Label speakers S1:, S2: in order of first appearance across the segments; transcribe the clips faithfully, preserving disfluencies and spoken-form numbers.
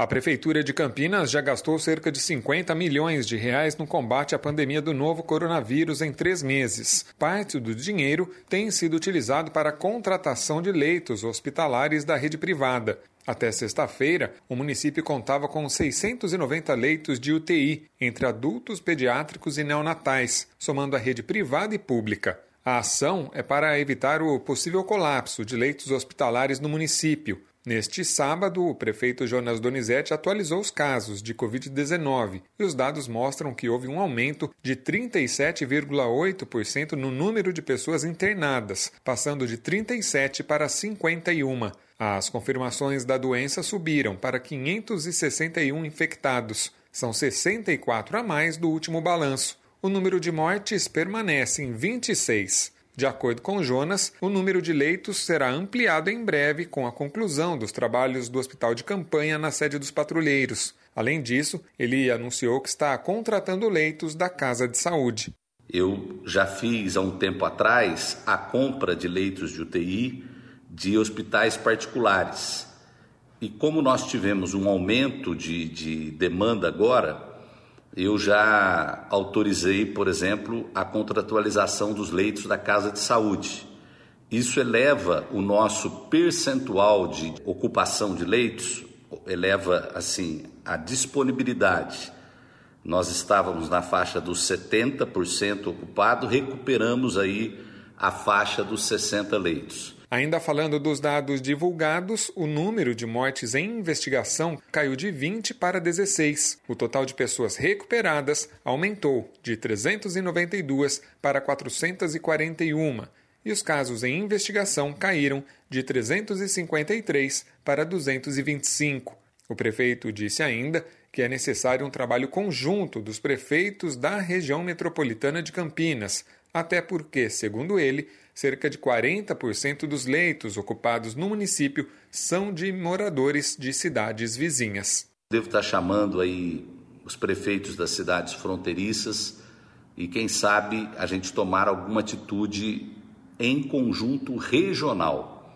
S1: A Prefeitura de Campinas já gastou cerca de cinquenta milhões de reais no combate à pandemia do novo coronavírus em três meses. Parte do dinheiro tem sido utilizado para a contratação de leitos hospitalares da rede privada. Até sexta-feira, o município contava com seiscentos e noventa leitos de U T I, entre adultos, pediátricos e neonatais, somando a rede privada e pública. A ação é para evitar o possível colapso de leitos hospitalares no município. Neste sábado, o prefeito Jonas Donizete atualizou os casos de covid dezenove e os dados mostram que houve um aumento de trinta e sete vírgula oito por cento no número de pessoas internadas, passando de trinta e sete para cinquenta e um. As confirmações da doença subiram para quinhentos e sessenta e um infectados. São sessenta e quatro a mais do último balanço. O número de mortes permanece em vinte e seis. De acordo com Jonas, o número de leitos será ampliado em breve com a conclusão dos trabalhos do hospital de campanha na sede dos patrulheiros. Além disso, ele anunciou que está contratando leitos da Casa de Saúde.
S2: Eu já fiz há um tempo atrás a compra de leitos de U T I de hospitais particulares. E como nós tivemos um aumento de, de demanda agora, eu já autorizei, por exemplo, a contratualização dos leitos da Casa de Saúde. Isso eleva o nosso percentual de ocupação de leitos, eleva, assim, a disponibilidade. Nós estávamos na faixa dos setenta por cento ocupado, recuperamos aí a faixa dos sessenta leitos.
S1: Ainda falando dos dados divulgados, o número de mortes em investigação caiu de vinte para dezesseis. O total de pessoas recuperadas aumentou de trezentas e noventa e duas para quatrocentas e quarenta e uma. E os casos em investigação caíram de trezentos e cinquenta e três para duzentos e vinte e cinco. O prefeito disse ainda que é necessário um trabalho conjunto dos prefeitos da região metropolitana de Campinas, até porque, segundo ele, cerca de quarenta por cento dos leitos ocupados no município são de moradores de cidades vizinhas.
S2: Devo estar chamando aí os prefeitos das cidades fronteiriças e, quem sabe, a gente tomar alguma atitude em conjunto regional,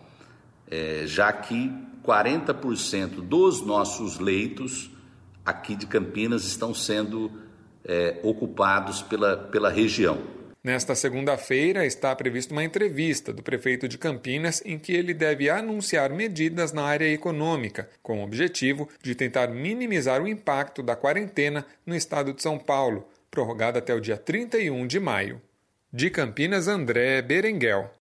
S2: é, já que quarenta por cento dos nossos leitos aqui de Campinas estão sendo é, ocupados pela, pela região.
S1: Nesta segunda-feira está prevista uma entrevista do prefeito de Campinas em que ele deve anunciar medidas na área econômica, com o objetivo de tentar minimizar o impacto da quarentena no estado de São Paulo, prorrogada até o dia trinta e um de maio. De Campinas, André Berenguel.